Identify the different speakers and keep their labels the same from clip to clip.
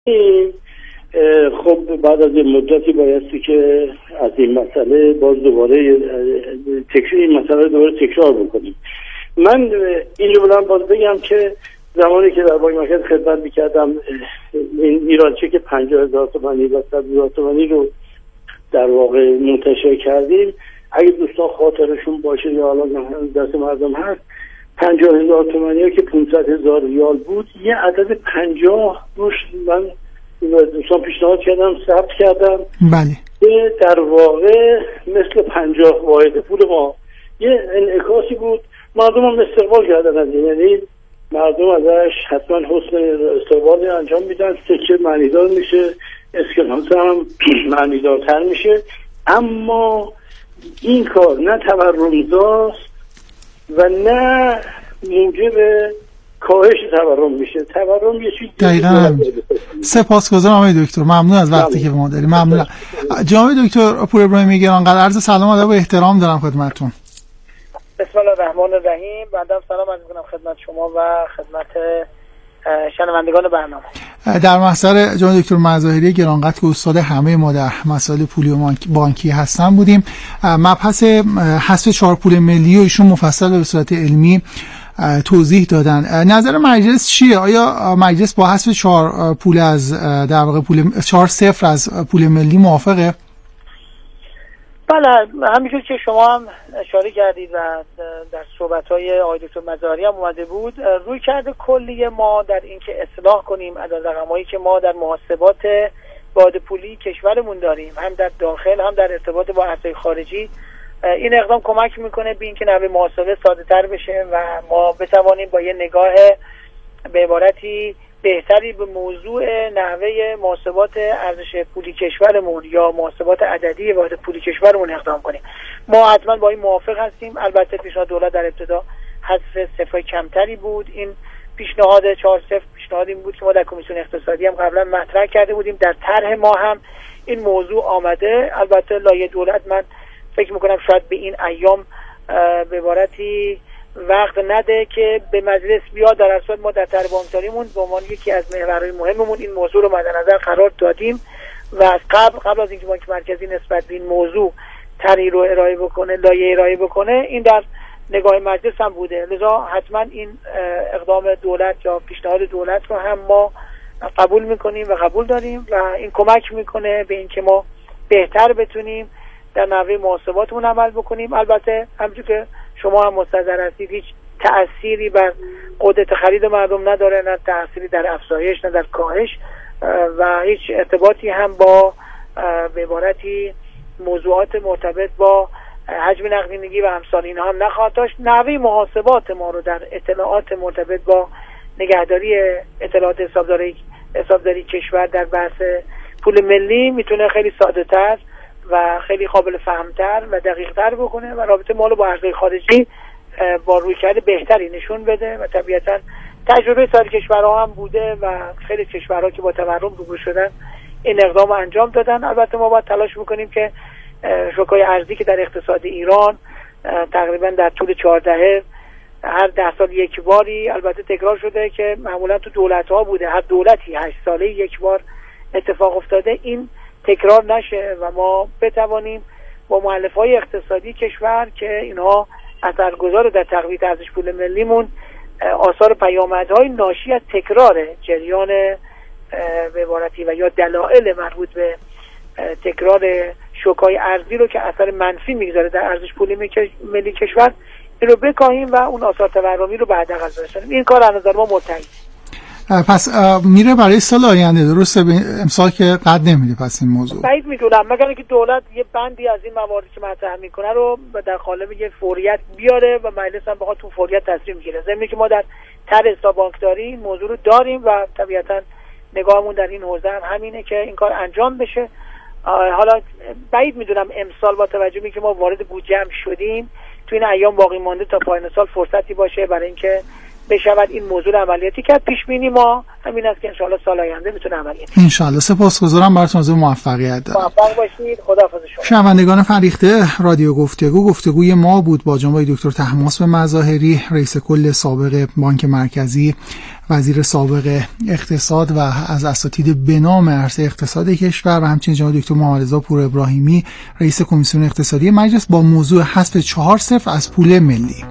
Speaker 1: خب بعد از مدتی بایستی که از این مسئله باز دوباره این مسئله دوباره تکرار بکنیم. من اینجا بلند باز بگم که زمانی که در بانک مرکز خدمت میکردم این ایران چک 50,000 تومانی و 100,000 تومانی رو در واقع منتشر کردیم. اگه دوستان خاطرشون باشه یا الان دست مردم هست، 50,000 تومانی ها که 500,000 ریال بود، یه عدد 50 روش من دوستان پیشنهاد کردم، ثبت کردم.
Speaker 2: بله.
Speaker 1: که در واقع مثل 50 واحد پول ما یه انعکاسی بود. مردم هم استقبال کردن، یعنی مردم ازش حتما حسن استقبال انجام میدن، سکه معنیدار میشه، اسکناس هم معنیدارتر میشه. اما این کار نه تورم‌زاست و نه موجب کاهش تورم میشه. تورم یه چیز
Speaker 2: دقیقاً. سپاسگزارم آقای دکتر، ممنون از وقتی که به ما دارید. ممنونم. جناب دکتر پور ابراهیمی گرانقدر، عرض سلام و ادب و احترام دارم خدمتتون.
Speaker 3: بسم الله الرحمن الرحیم. بعدم سلام عرض می‌کنم خدمت شما و خدمت شنوندگان برنامه.
Speaker 2: در محضر جناب دکتر مظاهری گرانقدر که استاد همه ما در مسائل پولی و بانکی هستن بودیم، مبحث حذف 4 پول ملی و ایشون مفصل به صورت علمی توضیح دادن. نظر مجلس چیه؟ آیا مجلس با حذف 4 پول از در واقع پول 4 صفر از پول ملی موافقه؟
Speaker 3: بله، همینجور که شما هم اشاره کردید و در صحبت‌های آقای دکتر مظاهری هم اومده بود، روی کرده کلی ما در اینکه اصلاح کنیم عدد رقمایی که ما در محاسبات واحد پولی کشورمون داریم، هم در داخل هم در ارتباط با ارزهای خارجی، این اقدام کمک میکنه به اینکه نحوه محاسبه ساده‌تر بشه و ما بتوانیم با یه نگاه به عبارتی بهتری به موضوع نحوه محاسبات ارزش پولی کشورمون یا محاسبات عددی واحد پولی کشورمون اقدام کنیم. ما حتما با این موافق هستیم. البته پیشنهاد دولت در ابتدا حذف صفر کمتری بود. این پیشنهاد 4 صفر پیشنهاد این بود که ما در کمیسیون اقتصادی هم قبلا مطرح کرده بودیم. در طرح ما هم این موضوع آمده. البته لایحه دولت من فکر میکنم شاید به این ایام به عبارتی وقت نده که به مجلس بیاد. در اصل ما در طرح بانکداریمون به عنوان یکی از محورهای مهممون این موضوع رو مد نظر قرار دادیم و از قبل از اینکه بانک مرکزی نسبت به این موضوع طرحی رو ارائه بکنه، لایحه ارائه بکنه، این در نگاه مجلس هم بوده. لذا حتما این اقدام دولت یا پیشنهاد دولت رو هم ما قبول میکنیم و قبول داریم و این کمک میکنه به اینکه ما بهتر بتونیم در نحوه محاسباتمون عمل بکنیم. البته همونجور که شما هم مستحضر هستید هیچ تأثیری بر قدرت خرید مردم نداره، نه تأثیری در افزایش نه در کاهش و هیچ ارتباطی هم با به عبارتی موضوعات مرتبط با حجم نقدینگی و امثال اینها هم نخواهد داشت. نحوه محاسبات ما رو در اطلاعات مرتبط با نگهداری اطلاعات حسابداری کشور در بحث پول ملی میتونه خیلی ساده تر و خیلی قابل فهمتر و دقیق تر بکنه و رابطه ما رو با ارزهای خارجی با رویکرد بهتری نشون بده و طبیعتا تجربه سایر کشورها هم بوده و خیلی کشورها که با تورم روبرو شدن این اقدام انجام دادن. البته ما باید تلاش میکنیم که شوک‌های ارزی که در اقتصاد ایران تقریبا در طول 4 دهه هر 10 سال یک باری البته تکرار شده که معمولا تو دولت‌ها بوده، هر دولتی 8 ساله یک بار اتفاق افتاده، این تکرار نشه و ما بتوانیم با مؤلفه‌های اقتصادی کشور که اینها اثرگذار در تقویت ارزش پول ملیمون آثار پیامدهای ناشی از تکرار جریان به عبارتی و یا دلایل مربوط به تکرار شوک‌های ارزی رو که اثر منفی میگذاره در ارزش پول ملی کشور این رو بکاهیم و اون آثار تورمی رو به حداقل برسونیم. این کار از نظر ما متعین.
Speaker 2: پس میره برای سال آینده، درسته؟ امسال که قد نمیده پس این موضوع.
Speaker 3: بعید میدونم، مگر اینکه دولت یه بندی از این مواردی که مطرح میکنه رو در قالب یه فوریت بیاره و مجلس هم بخواد تو فوریت تصمیم بگیره. ضمن که ما در طرح حساب بانکداری این موضوع رو داریم و طبیعتا نگاهمون در این حوزه هم همینه که این کار انجام بشه. حالا بعید میدونم امسال با توجه به اینکه ما وارد بودجه هم شدیم تو این ایام باقی مانده تا پایان سال فرصتی باشه برای اینکه بشود این موضوع عملیاتی کرد. پیش بینی ما همین است که ان شاءالله سال آینده میتونه عملیاتی
Speaker 2: ان شاءالله. سپاسگزارم براتون، از موفقیت دارم.
Speaker 3: موفق باشید. خداحافظ شما.
Speaker 2: شنوندگان فریخته رادیو گفتگوی ما بود با جناب دکتر طهماسب مظاهری، رئیس کل سابق بانک مرکزی، وزیر سابق اقتصاد و از اساتید به نام عرصه اقتصاد کشور، و همچنین جناب دکتر محمدرضا پور ابراهیمی، رئیس کمیسیون اقتصادی مجلس، با موضوع حذف 4 از پول ملی.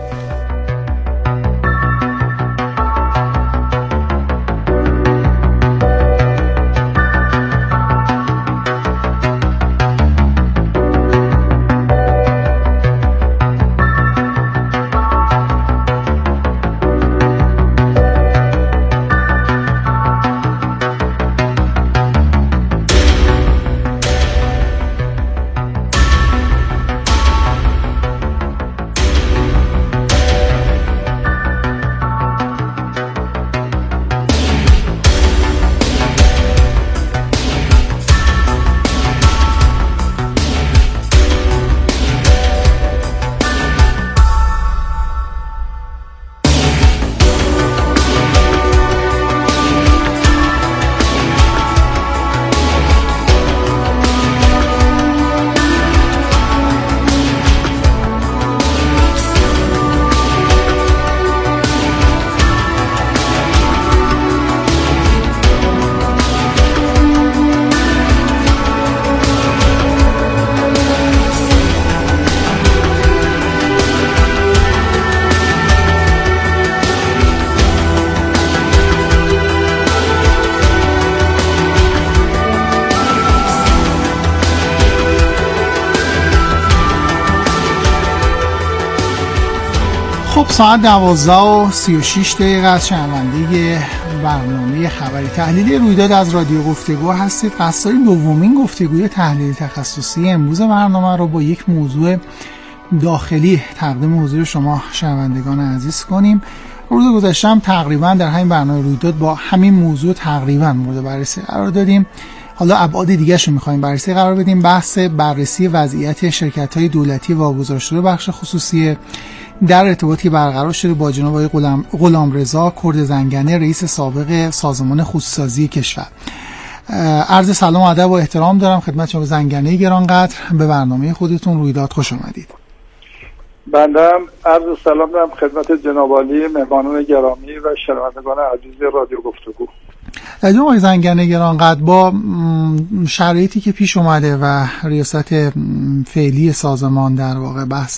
Speaker 2: خب ساعت 12:36 از شنونده برنامه خبری تحلیلی رویداد از رادیو گفتگو هستید. قصد داریم دومین گفتگوی تحلیلی تخصصی امروز برنامه رو با یک موضوع داخلی تقدیم حضور شما شنوندگان عزیز کنیم. روز گذشته هم تقریبا در همین برنامه رویداد با همین موضوع تقریبا مورد بررسی قرار دادیم. حالا ابعاد دیگه شو می‌خوایم بررسی قرار بدیم. بحث بررسی وضعیت شرکت‌های دولتی واگذار شده بخش خصوصی در ارتباطی برقرار شده با جناب آقای غلامرضا کردزنگنه، رئیس سابق سازمان خصوصی‌سازی کشور. عرض سلام و ادب و احترام دارم خدمت جناب زنگنه گرانقدر. به برنامه خودتون رویداد خوش آمدید.
Speaker 4: بنده هم عرض سلام دارم خدمت جناب عالی مهمانان گرامی و شنوندگان عزیز رادیو گفتگو.
Speaker 2: جناب آقای زنگنه گرانقدر، با شرایطی که پیش اومده و ریاست فعلی سازمان در واقع بحث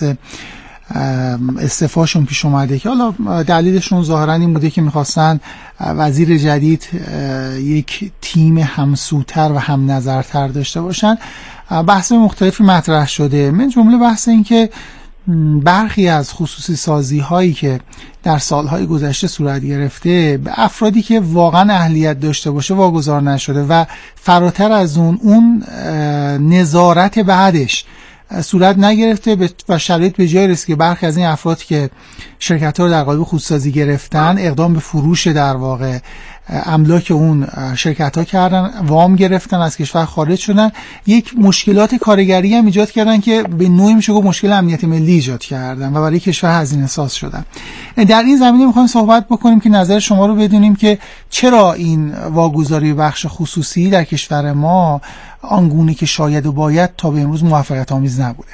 Speaker 2: استعفاشون پیش اومده که حالا دلیلشون ظاهرا این بوده که میخواستن وزیر جدید یک تیم همسوتر و هم نظرتر داشته باشن، بحث مختلفی مطرح شده. من جمله بحث این که برخی از خصوصی سازی هایی که در سالهای گذشته صورت گرفته به افرادی که واقعا اهلیت داشته باشه واگذار نشده و فراتر از اون نظارت بعدش صورت نگرفته و شرایط به جای رسید که برخی از این افراد که شرکت‌ها رو در قالب خودسازی گرفتن اقدام به فروش در واقع املاک اون شرکت‌ها کردن، وام گرفتن، از کشور خارج شدن، یک مشکلات کارگری هم ایجاد کردن که به نوعی میشه گفت مشکل امنیت ملی ایجاد کردن و برای کشور هزینه ساز شدن. در این زمینه می‌خوایم صحبت بکنیم که نظر شما رو بدونیم که چرا این واگذاری بخش خصوصی در کشور ما آنگونه که شاید و باید تا به امروز موفقیت آمیز نبوده.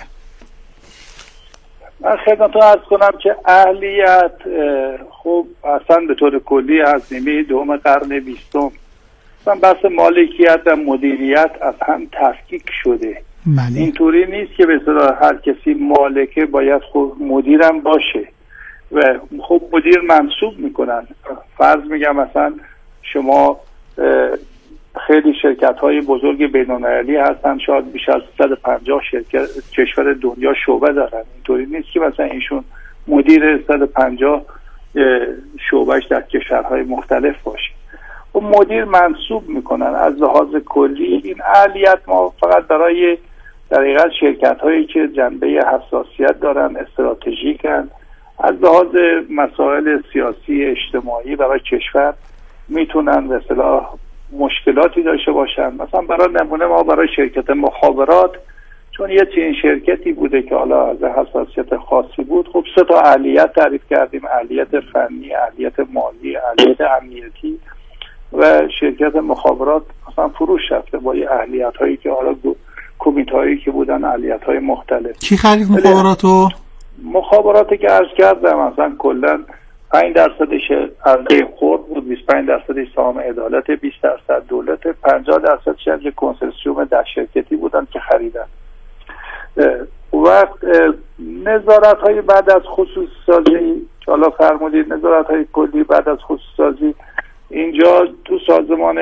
Speaker 4: من خدمتتون عرض کنم که اهلیت خب اصلا به طور کلی از نیمه دوم قرن 20 اصلا بحث مالکیت و مدیریت از هم تفکیک شده. اینطوری نیست که به اصطلاح هر کسی مالکه باید خب مدیرم باشه و خب مدیر منصوب میکنن. فرض میگم مثلا شما خیلی شرکت‌های بزرگ بین‌المللی هستن، شاید بیش از 150 شرکت کشور دنیا شعبه دارن. اینطوری نیست که مثلا ایشون مدیر 150 شعبهش در کشورهای مختلف باشه. و مدیر منصوب میکنن. از لحاظ کلی این اهلیت ما فقط برای در حقیقت شرکت‌هایی که جنبه حساسیت دارن، استراتژیکن، از لحاظ مسائل سیاسی اجتماعی برای کشور میتونن به اصطلاح مشکلاتی داشته باشن. مثلا برای نمونه ما برای شرکت مخابرات، چون یه چنین شرکتی بوده که حالا از حساسیت خاصی بود، خب 3 تا اهلیت تعریف کردیم: اهلیت فنی، اهلیت مالی، اهلیت امنیتی و شرکت مخابرات مثلا فروش رفته با یه اهلیت هایی که حالا کمیته هایی که بودن اهلیت های مختلف.
Speaker 2: کی خرید مخابراتو؟
Speaker 4: مخابراتی که عرض کردم مثلا کلا 5% عرضه خرد بود، 25% سهام عدالت، 20% دولت، 50% شرکت کنسرسیوم در شرکتی بودن که خریدن. وقت نظارت های بعد از خصوصی سازی، حالا فرمودید نظارت های کلی بعد از خصوصی سازی، اینجا تو سازمان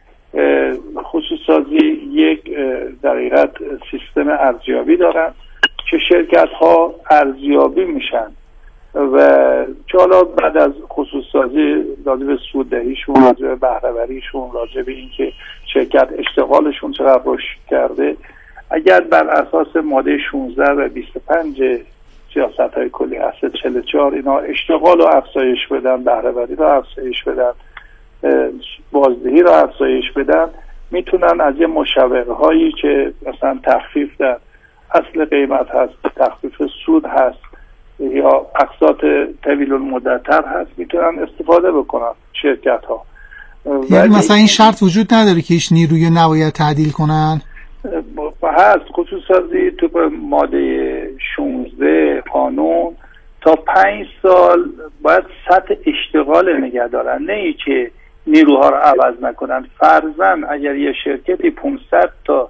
Speaker 4: خصوصی سازی یک در حقیقت سیستم ارزیابی دارن که شرکت ها ارزیابی میشن و چه حالا بعد از خصوصی سازی راجع به سوددهیشون، راجع به بهره‌وریشون، راجع به اینکه شرکت اشتغالشون چقدر رشد کرده، اگر بر اساس ماده 16 و 25 سیاست‌های کلی هست 44 اینا اشتغال رو افزایش بدن، بهره‌وری رو افزایش بدن، بازدهی رو افزایش بدن، میتونن از یه مشاورهایی که مثلا تخفیف در اصل قیمت هست، تخفیف سود هست یا اقساط طویل المدت‌تر هست، میتونن استفاده بکنن شرکت ها.
Speaker 2: یعنی مثلا این شرط وجود نداره که هیچ نیروی نباید تعدیل کنن؟
Speaker 4: هست. خصوصی سازی تو ماده 16 قانون تا 5 سال باید سطح اشتغال نگه دارن، نه ای که نیروها رو عوض نکنن. فرضاً اگر یه شرکتی 500 تا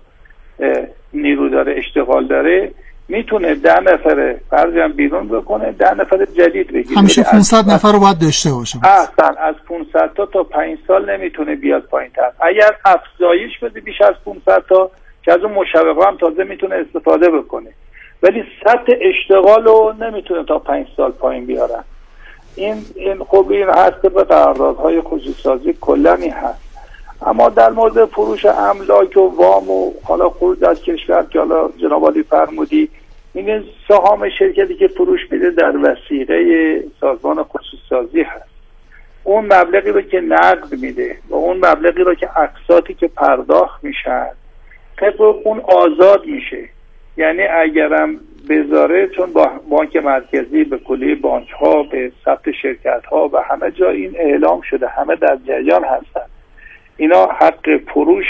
Speaker 4: نیرو داره، اشتغال داره، میتونه 10 نفر فرضاً هم بیرون بکنه، 10 نفر جدید بگیره.
Speaker 2: همیشه 500 نفر رو باید داشته باشه.
Speaker 4: اصلا از 500 تا 5 سال نمیتونه بیاد پایین‌تر. اگر افزایش بده بیش از 500 تا که از اون مشوقا هم تازه میتونه استفاده بکنه، ولی سطح اشتغال رو نمیتونه تا 5 سال پایین بیارن. این خب این هست به قراردادهای خصوصی سازی کلنی هست. اما در مورد فروش املاک و وام و حالا خروج از کشور که حالا جناب عالی فرمودی، این سهام شرکتی که فروش میده در وثیقه سازمان خصوصی سازی هست. اون مبلغی رو که نقد میده و اون مبلغی رو که اقساطی که پرداخت میشن طبق اون آزاد میشه. یعنی اگرم بذاره، چون با بانک مرکزی به کلی بانک ها، به ثبت شرکت ها و همه جا این اعلام شده، همه در جریان هستن، اینا حق فروش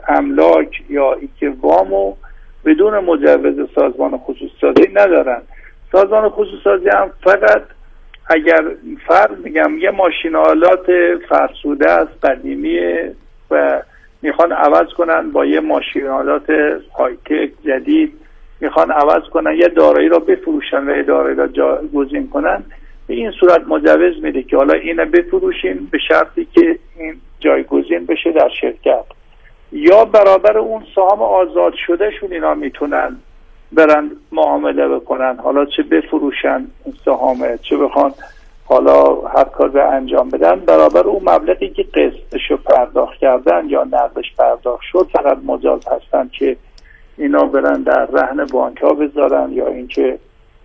Speaker 4: املاک یا اینکه وامو بدون مجوز سازمان خصوصی سازی ندارن. سازمان خصوصی سازی هم فقط اگر فرض میگم یه ماشین آلات فرسوده است، قدیمیه و میخوان عوض کنن با یه ماشین آلات های تک جدید، میخوان عوض کنن یه دارایی را بفروشن و یه دارایی را جایگزین کنن، به این صورت مجوز میده که حالا اینو بفروشین به شرطی که این جایگزین بشه در شرکت، یا برابر اون سهام آزاد شده شون اینا میتونن برن معامله بکنن، حالا چه بفروشن این سهامه، چه بخوان حالا هر کار انجام بدن، برابر اون مبلغی که قسطشو پرداخت کردن یا نقدش پرداخت شد فقط مجاز هستن که اینا برن در رهن بانک ها بذارن یا اینکه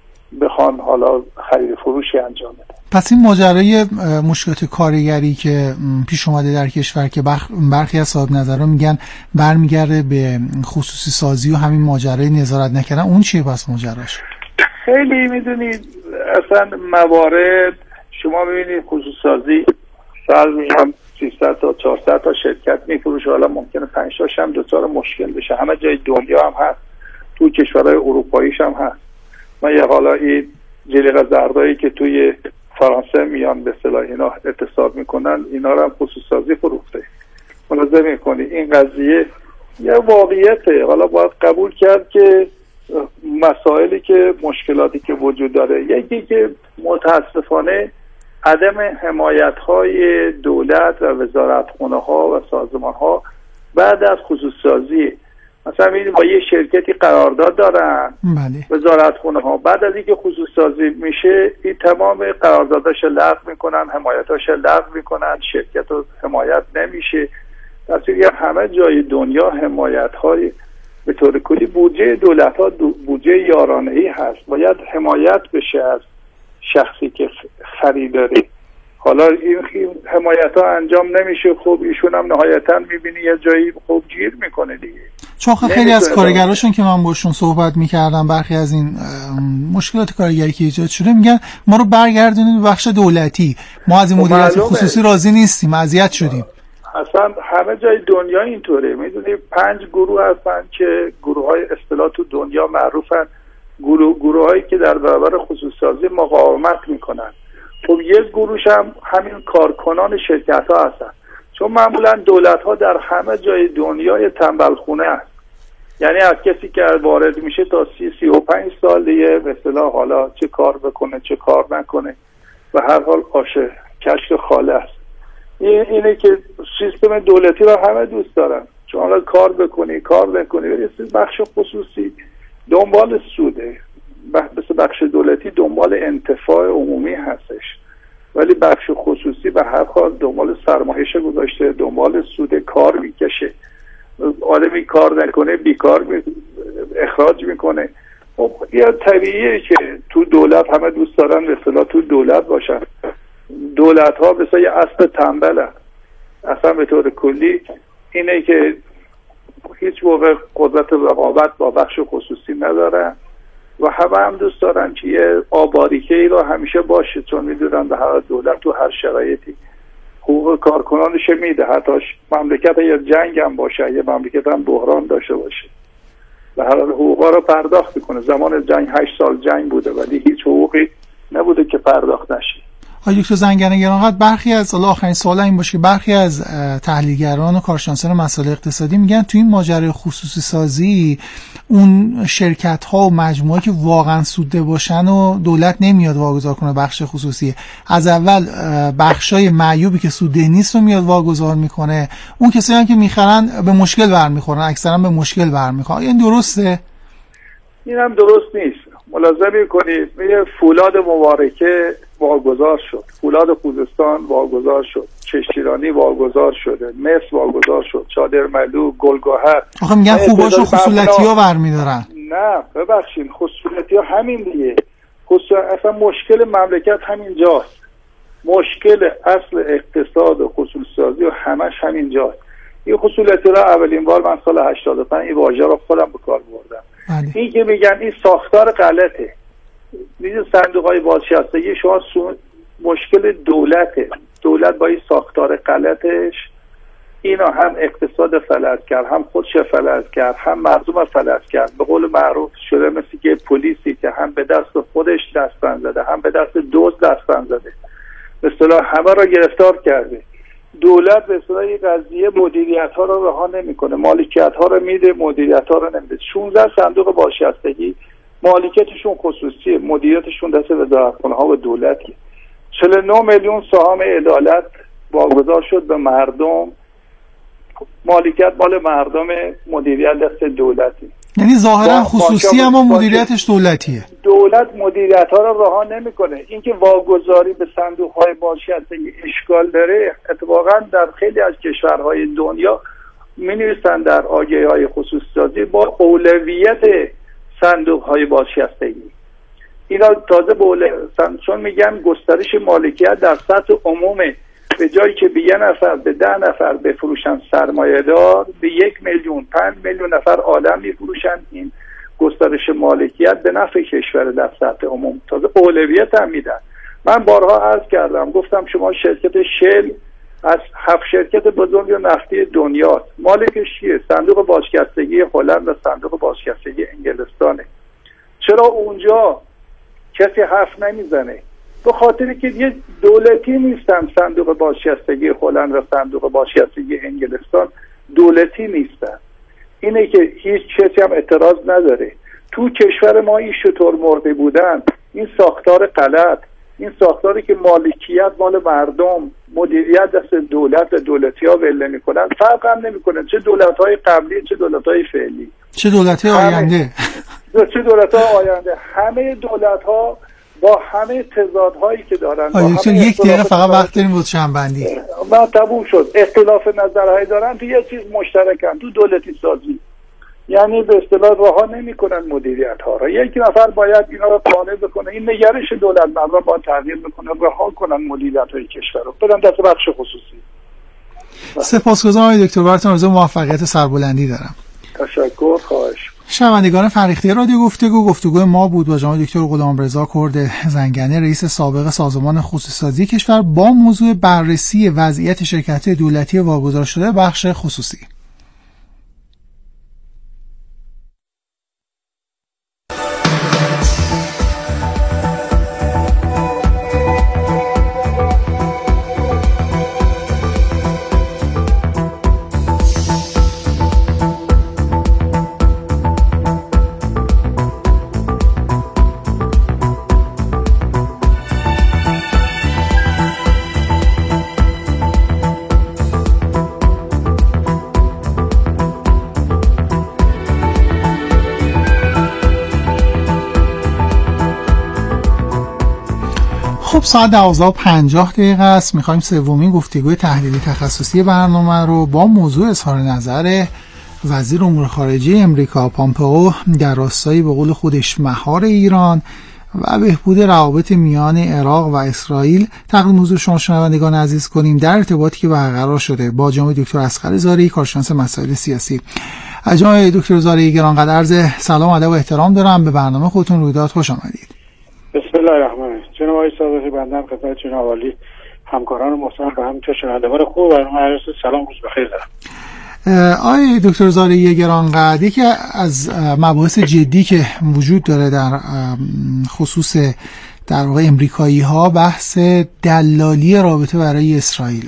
Speaker 4: بخوان حالا خرید فروشی انجام بدن.
Speaker 2: پس این ماجرای مشکلات کارگری که پیش اومده در کشور که برخی از صاحب نظرها میگن برمیگرده به خصوصی سازی و همین ماجرای نظارت نکردن، اون چیه پس ماجراش؟
Speaker 4: خیلی میدونید اصلا موارد شما ببینید خصوصی سازی فرض میگم 300 تا 400 تا شرکت میفروشه، حالا ممکنه 5 تاش هم دچار مشکل بشه، همه جای دنیا هم هست، تو کشورهای اروپاییش هم هست. ما یه حالا این جلیقه زردایی که توی فرانسه میان به اصطلاح اینا اعتصاب میکنن، اینا رو هم خصوصی سازی فروخته. ملاحظه میکنی این قضیه یه واقعیته، حالا باید قبول کرد که مسائلی که مشکلاتی که وجود داره، یکی که متاسفانه عدم حمایت‌های دولت و وزارتخونه‌ها و سازمان‌ها بعد از خصوصی سازی. مثلا می‌بینید با یه شرکتی قرارداد دارن،
Speaker 2: بله.
Speaker 4: وزارتخونه‌ها بعد از اینکه خصوصی سازی میشه این تمام قرارداداش لغو میکنن، حمایتاش لغو میکنن، شرکت رو حمایت نمیشه. درسته همه جای دنیا حمایت‌های به طور کلی بودجه دولت‌ها بودجه یارانه‌ای هست، باید حمایت بشه از شخصی که خریداره. حالا این حمایت‌ها انجام نمیشه، خب ایشون هم نهایتاً می‌بینی یه جایی خب گیر میکنه دیگه.
Speaker 2: چون خیلی از کارگراشون که من باشون صحبت میکردم، برخی از این مشکلات کارگری که ایجاد شده میگن ما رو برگردونید به بخش دولتی، ما از این مدیریت خصوصی راضی نیستیم، اذیت شدیم.
Speaker 4: اصلا همه جای دنیا اینطوره. میدونی 5 گروه هستن که گروه‌های اصطلاح تو دنیا معروفن، گروه‌هایی که در برابر خصوصی سازی مقاومت میکنن. خب یک گروهش هم همین کارکنان شرکت‌ها هستن، چون معمولا دولت‌ها در همه جای دنیا تنبلخونه است. یعنی از کسی که وارد میشه تا 30-35 سال دیگه به اصطلاح حالا چه کار بکنه چه کار نکنه و هر حال آشه کشک خاله است. اینه که سیستم دولتی رو همه دوست دارن، چون حالا کار بکنی کار نکنی. بخش خصوصی دنبال سوده، مثل بخش دولتی دنبال انتفاع عمومی هستش، ولی بخش خصوصی به هر حال دنبال سرمایش گذاشته، دنبال سود کار میکشه. آدمی کار نکنه بیکار اخراج میکنه. خب یا طبیعیه که تو دولت همه دوست دارن به اصطلاح تو دولت باشن. دولت ها مثل یه اسب تنبلن. اصلا به طور کلی اینه که هیچ موقع قدرت رقابت با بخش خصوصی ندارن و هم دوست دارن که یه آباریکه ای رو همیشه باشه، چون میدونن به هر دولت تو هر شرایطی حقوق کارکنانش میده، حتی مملکت یا جنگ هم باشه، یه مملکت هم بحران داشته باشه و هر حقوقا رو پرداخت میکنه. زمان جنگ 8 سال جنگ بوده ولی هیچ حقوقی نبوده که پرداخت نشه.
Speaker 2: دکتر زنگنه گرانقدر، برخی از آخرین سوال این باشه که برخی از تحلیلگران و کارشناسان مسائل اقتصادی میگن تو این ماجرای خصوصی سازی اون شرکت ها و مجموعه که واقعا سوده باشن و دولت نمیاد واگذار کنه بخش خصوصی، از اول بخشای معیوبی که سوده نیست رو میاد واگذار میکنه، اون کسایی هم که میخرن به مشکل برمیخورن، اکثرا به مشکل برمیخورن. این درسته؟
Speaker 4: این هم درست نیست. ملاحظه کنید فولاد مبارکه واگذار شد، فولاد خوزستان واگذار شد، چشتیرانی واگذار شده، مصر واگذار شد، چادر ملو، گلگهر.
Speaker 2: آخه میگن خوباشو خصولتی‌ها برمی‌دارن.
Speaker 4: نه ببخشید، خصولتی‌ها همین دیگه. اصلا مشکل مملکت همین جاست. مشکل اصل اقتصاد و خصوصی سازی و همش همین جاست. این خصولتی را اولین بار من سال 85 این واژه رو خودم به کار بردم. این که میگن این ساختار غلطه. میدونید صندوق‌های بازنشستگی شما مشکل دولته. دولت با این ساختار غلطش اینا هم اقتصاد فلج کرد، هم خودش فلج کرد، هم مردم فلج کرد. به قول معروف شده مثل که پلیسی که هم به دست خودش دستبند زده، هم به دست دزد دستبند زده. به اصطلاح همه را گرفتار کرده. دولت به اصطلاح این قضیه مدیریت‌ها را رها نمی‌کنه، مالکیت‌ها را میده، مدیریت‌ها را نمیده. 16 صندوق بازنشستگی مالکیتشون خصوصی، مدیریتشون دست وزارتخانه‌ها و دولتی. 49 میلیون سهام عدالت واگذار شد به مردم، مالکیت مال مردم، مدیریت دست دولتی.
Speaker 2: یعنی ظاهرا خصوصی اما مدیریتش دولتیه.
Speaker 4: دولت مدیریت‌ها را رها نمی‌کنه. اینکه واگذاری به صندوق‌های بازنشستگی اشکال داره، اتفاقا در خیلی از کشورهای دنیا می‌نویسن در آگهی‌های خصوصی سازی با اولویت صندوق‌های بازنشستگی. اینا تازه چون میگن گسترش مالکیت در سطح عمومه، به جایی که به 1 نفر به 10 نفر بفروشن سرمایه‌دار، به 1 میلیون 5 میلیون نفر آدم میفروشن. این گسترش مالکیت به نفع کشور در سطح عموم، تازه اولویت هم میدن. من بارها عرض کردم، گفتم شما شرکت شل از 7 شرکت بزرگ نفتی دنیاست، مالکش کیه؟ صندوق بازنشستگی هلند و صندوق بازنشستگی انگلستانه. چرا اونجا کسی حرف نمیزنه؟ به خاطری که یه دولتی نیستن. صندوق بازنشستگی هلند و صندوق بازنشستگی انگلستان دولتی نیستن. اینه که هیچ کسی هم اعتراض نداره. تو کشور ما این شتر مرده بودن، این ساختار غلط، این ساختاری که مالکیت مال مردم، مدیریت دست دولت و دولتی ها ول نمی‌کنن، فرق هم نمی‌کنه چه دولت‌های قبلی چه دولت‌های فعلی،
Speaker 2: چه دولت‌های آینده،
Speaker 4: چه دولت‌های آینده. همه دولت‌ها با همه تضادهایی که دارن،
Speaker 2: یک دقیقه فقط وقت داریم بود جنبندی.
Speaker 4: ما تموم شد. اختلاف نظرهایی دارن تو یه چیز مشترکن، تو دولتی سازی. یعنی به اصطلاح رها نمی‌کنن مدیریت ها را. یک نفر باید اینا رو قانع بکنه. این نگرش دولت مردم باید تغییر بکنه، رها کنن مدیریت های کشور رو، بدن دست بخش خصوصی.
Speaker 2: سپاسگزارم دکتر، براتون آرزوی موفقیت سربلندی دارم.
Speaker 4: تشکر.
Speaker 2: شنوندگان فریخته رادیو گفتگو ما بود با جناب دکتر غلامرضا کرد زنگنه، رئیس سابق سازمان خصوصی‌سازی کشور، با موضوع بررسی وضعیت شرکت‌های دولتی واگذار شده بخش خصوصی. خب ساعت 12:50 است. میخوایم سومین گفتگوی تحلیلی تخصصی برنامه رو با موضوع اظهار نظر وزیر امور خارجه امریکا پامپئو در راستای به قول خودش مهار ایران و بهبود روابط میان عراق و اسرائیل تقدیم حضور شما شنوندگان عزیز کنیم در ارتباطی که برقرار شده با جناب دکتر اصغر زارعی، کارشناس مسائل سیاسی. جناب دکتر زارعی گرانقدر عرض سلام ادب و احترام دارم. به برنامه خودتون رویداد خوش آمدید.
Speaker 5: بسم الله الرحمن الرحیم. جناب آقای صادقی، بنده هم خدمت جناب عالی همکاران محترم و همینطور شنوندگان خوب برنامه عرض سلام روز بخیر دارم.
Speaker 2: آقای دکتر زارعی گرانقدر، یکی از مباحث جدی که وجود داره در خصوص در واقع امریکایی ها بحث دلالی رابطه برای اسرائیل،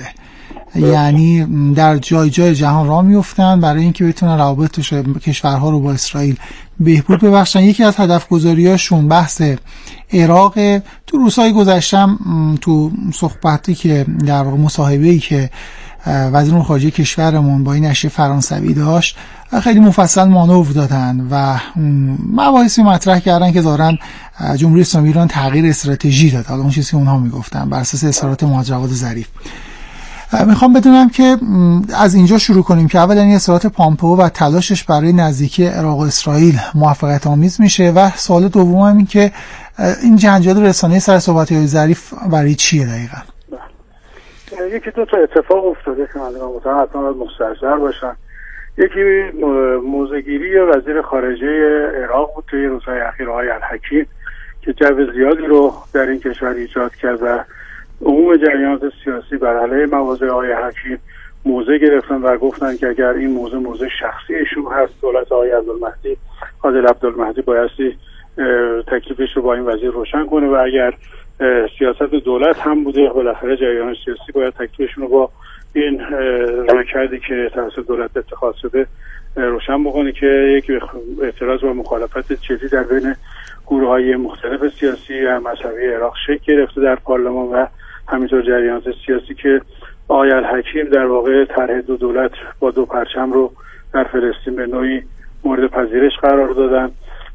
Speaker 2: یعنی در جای جای جهان راه میافتن برای اینکه بتونن روابط کشورها رو با اسرائیل بهبود ببخشن. یکی از هدف گذاریاشون بحث عراق. تو روزهای گذشتم تو صحبتی که در واقع مصاحبه‌ای که وزیر امور خارجه کشورمون با این نشریه فرانسوی داشت خیلی مفصل مانور دادن و مباحثی مطرح کردن که ظاهراً جمهوری اسلامی ایران تغییر استراتژی داد. حالا اون چیزی که اونها میگفتن بر اساس اظهارات مهاجر جواد ظریف. میخوام بدونم که از اینجا شروع کنیم که اولا این اظهارات پامپئو و تلاشش برای نزدیکی عراق و اسرائیل موفقیت آمیز میشه و سوال دوم هم این که این جنجال رسانه‌ای سر صحبت‌های ظریف برای چیه دقیقاً؟
Speaker 5: یکی دو تا اتفاق افتاده که من مطمئنم حتما باید مستحضر باشن. یکی موضع‌گیری وزیر خارجه عراق بود توی روزهای اخیر آقای الحکیم که جو زیادی رو در این کشور ایجاد کرد و عموم جریانات سیاسی بر علیه مواضع آقای حکیم موضع گرفتن و گفتن که اگر این موضع شخصی ایشون هست، دولت آقای عبدالمهدی عادل عبدالمهدی بایستی تکلیفش رو با این وزیر روشن کنه و اگر سیاست دولت هم بوده بالاخره جریان سیاسی باید تکلیفشون رو با این رویکردی که توسط دولت اتخاذ شده روشن بکنه که یک اعتراض و مخالفت جدی در بین گروه‌های مختلف سیاسی و مذهبی عراق شکل گرفته در پارلمان و همینطور جریانات سیاسی که آقای الحکیم در واقع طرح دو دولت با دو پرچم رو در فلسطین به نوعی مورد پذیرش قرار دادن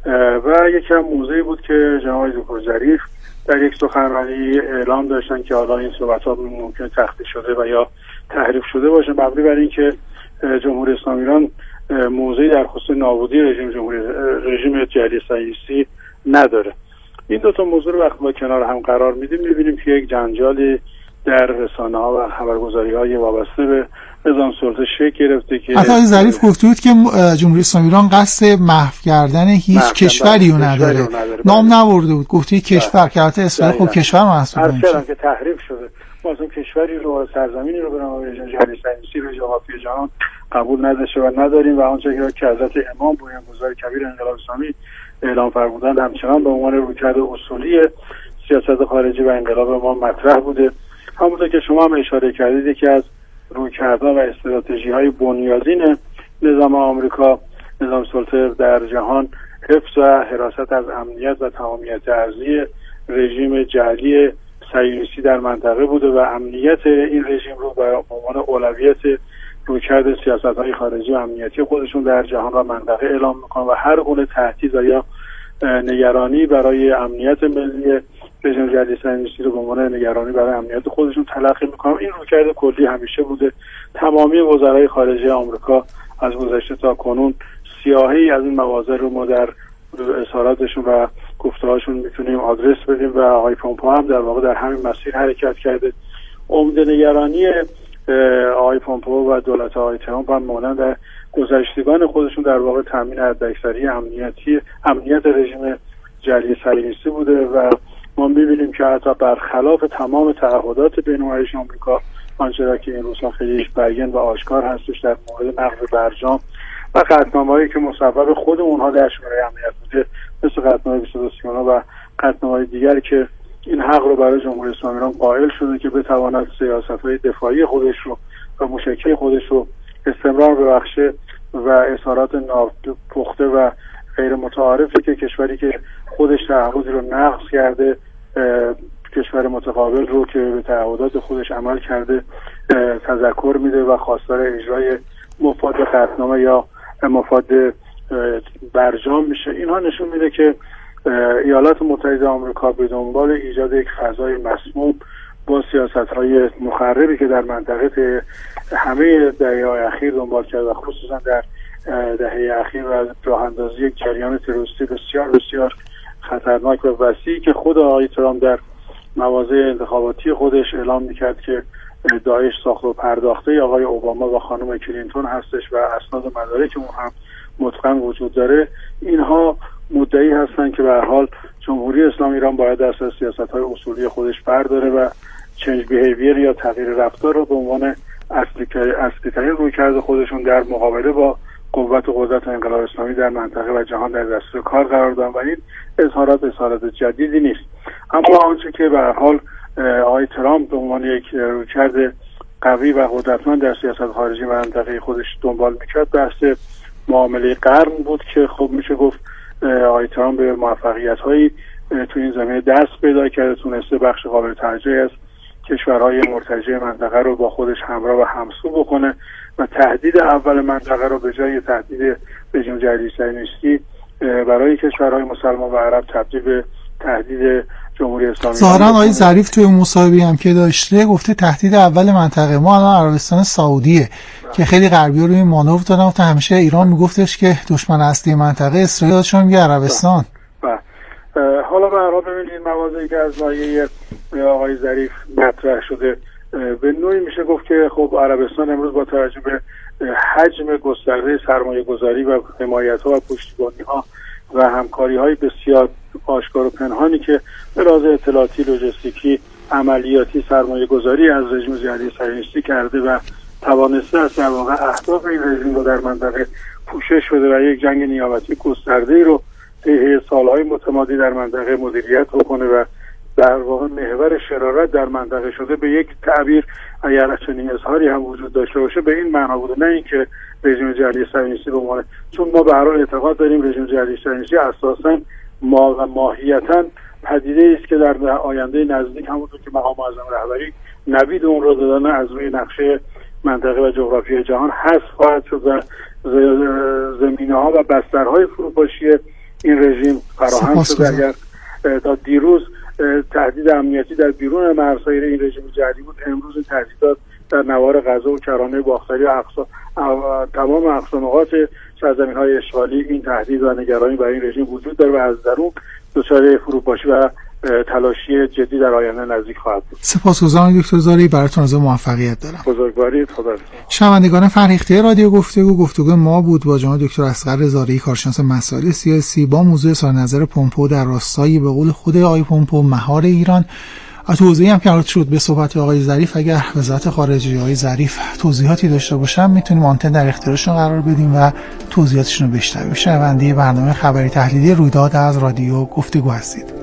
Speaker 5: و یکم موضعی بود که جناب دکتر ظریف در یک سخنرانی اعلام داشتن که حالا این صحبت‌ها ممکن تخطی شده و یا تحریف شده باشه مبنی بر اینکه جمهوری اسلامی ایران موضعی در خصوص نابودی رژیم جمهوری صهیونیستی نداره. این دو تا موضوع رو وقتی با کنار هم قرار میدیم میبینیم که یک جنجالی در رسانه‌ها و خبرگزاری‌های وابسته به نظام سلطه شکل گرفته که
Speaker 2: حتی ظریف گفته بود که جمهوری اسلامی ایران قصد محو کردن هیچ کشوری رو نداره. نام نبرده بود، گفته کشور که البته اسرائیل خب کشور محسوب میشه
Speaker 5: که تحریف شده. ما اصلا کشوری رو سرزمینی رو به نام رژیم جمهوری صهیونیستی به جغرافی جهان قبول نداشته و نداریم و آنچه که حضرت امام بنیانگذار کبیر انقلاب اسلامی اعلام فرمودند همچنان به عنوان رویکرد اصولی سیاست خارجی و انقلاب ما مطرح بوده. همونطور که شما هم اشاره کردید که از رویکردها و استراتژی‌های بنیادین نظام آمریکا، نظام سلطه در جهان، حفظ و حراست از امنیت و تمامیت ارضی رژیم جعلی صهیونیستی در منطقه بوده و امنیت این رژیم رو به عنوان اولویت رویکرد سیاست‌های خارجی و امنیتی خودشون در جهان و منطقه اعلام میکنن و هر گونه تهدید یا نگرانی برای امنیت ملی رژیم جدید صهیونیستی رو به عنوان نگرانی برای امنیت خودشون تلقی میکنن. این رویکرد کلی همیشه بوده. تمامی وزرای خارجه آمریکا از گذشته تا کنون سیاهی از این مواضع رو ما در اظهاراتشون و گفته‌هاشون میتونیم آدرس بدیم و آقای پامپئو هم در واقع در همین مسیر حرکت کرده. عمده نگرانی آقای پومپئو و دولت آقای ترامپ هم مانند گذشتگان خودشون در واقع تامین حداکثری امنیت رژیم جعلی صهیونیستی بوده و ما می‌بینیم که حتی برخلاف تمام تعهدات بین‌المللی آمریکا، آنچه را که این روزها خیلی بیان و آشکار هستش در مورد نقض برجام و قطعنامه‌هایی که مصوب خود اونها در شورای امنیت بوده، مثل قطعنامه 2239 و قطعنامه‌های دیگری که این حق رو برای جمهوری اسلامی ایران قائل شده که بتواند سیاست‌های دفاعی خودش رو و موشکی خودش رو استمرار ببخشه و اظهارات ناپخته و غیر متعارفی که کشوری که خودش تعهدی رو نقض کرده، کشور متقابل رو که به تعهدات خودش عمل کرده تذکر میده و خواستار اجرای مفاد قطعنامه یا مفاد برجام میشه. اینها نشون میده که ایالات متحده آمریکا به دنبال ایجاد یک فضای مسموم با سیاست‌های مخربی که در منطقه همه دهه‌های اخیر دنبال کرده و خصوصا در دهه اخیر و راه اندازی یک جریان تروریستی بسیار بسیار خطرناک و وسیعی که خود آقای ترامپ در مواضع انتخاباتی خودش اعلام میکرد که داعش ساخت و پرداخته آقای اوباما و خانم کلینتون هستش و اسناد مدارک اون هم مطلقاً وجود داره. اینها مدعی هستن که به هر حال جمهوری اسلامی ایران باید از سیاست‌های اصولی خودش برداره و چنج بیهیویر یا تغییر رفتار رو به عنوان اصلی‌ترین رویکرد خودشون در مقابله با قوت و قدرت انقلاب اسلامی در منطقه و جهان در دستور کار قرار دادن و این اظهارات جدیدی نیست. اما آنچه که به هر حال آقای ترامپ به عنوان یک رویکرد قوی و قدرتمند در سیاست خارجی منطقه خودش دنبال میکرد بحث معامله قرن بود که خب میشه گفت آقای ترامپ به موفقیت‌هایی تو این زمینه دست پیدا کرده، تونسته بخش قابل توجهی از کشورهای مرتجع منطقه رو با خودش همراه و همسو بکنه و تهدید اول منطقه رو به جای تهدید رژیم جعلی صهیونیستی برای کشورهای مسلمان و عرب تبدیل به تهدید جمهوری اسلامی.
Speaker 2: ظاهرا آقای ظریف توی مصاحبه‌ای هم که داشته گفته تهدید اول منطقه ما الان عربستان سعودیه که خیلی غربی‌ها روی مانور دادن و تا همیشه ایران میگفتش که دشمن اصلی منطقه اسرائیل، چون میگه عربستان.
Speaker 5: حالا به هر حال ببینید موضوعی که از لایه آقای ظریف مطرح شده به نوعی میشه گفت که خب عربستان امروز با توجه به حجم گسترده سرمایه‌گذاری و حمایت‌ها و پشتیبانی‌ها و همکاری‌های بسیار آشکار و پنهانی که به لحاظ اطلاعاتی، لوجستیکی، عملیاتی، سرمایه‌گذاری از رژیم جعلی صهیونیستی کرده و توانسته است در واقع اهداف این رژیم رو در منطقه پوشش بده و یک جنگ نیابتی گسترده‌ای رو طی سال‌های متمادی در منطقه مدیریت بکنه و در واقع محور شرارت در منطقه شده. به یک تعبیر اگر چنین اظهاری هم وجود داشته باشه به این معنا بوده، نه اینکه رژیم جعلی صهیونیستی به عنوان، چون ما به هر حال اعتقاد داریم رژیم جعلی صهیونیستی اساساً ماهیتاً پدیده است که در آینده نزدیک همونطور که مقام معظم رهبری نوید اون رو دادن از روی نقشه منطقه و جغرافیای جهان حذف خواهد شد و زمینه‌ها و بسترهای فروپاشی این رژیم فراهم شد. اگر تا دیروز تهدید امنیتی در بیرون مرزهای این رژیم جعلی بود، امروز این تهدیدات در نوار غزه و کرانه باختری و تمام اقصانقاط سرزمین‌های اشغالی این تهدید و نگرانی برای این رژیم وجود داره و از درون دچار فروپاشی و تلاشی جدی در آینده نزدیک خواهد بود.
Speaker 2: سپاسگزارم دکتر زاری، براتون از موفقیت دارم.
Speaker 5: بزرگوارید. خدا.
Speaker 2: شنوندگان فرهیخته رادیو گفتگو ما بود با جناب دکتر اصغر رضایی، کارشناس مسائل سیاسی، با موضوع اظهار نظر پومپئو در راستای به قول خود آقای پومپئو مهار ایران. توضیحی هم که شد به صحبت آقای ظریف، اگر وزارت خارجه آقای ظریف توضیحاتی داشته باشن میتونیم آنتن در اختیارشون قرار بدیم و توضیحاتشون رو بشنویم. شنونده برنامه خبری تحلیلی رویداد از رادیو گفتگو هستید.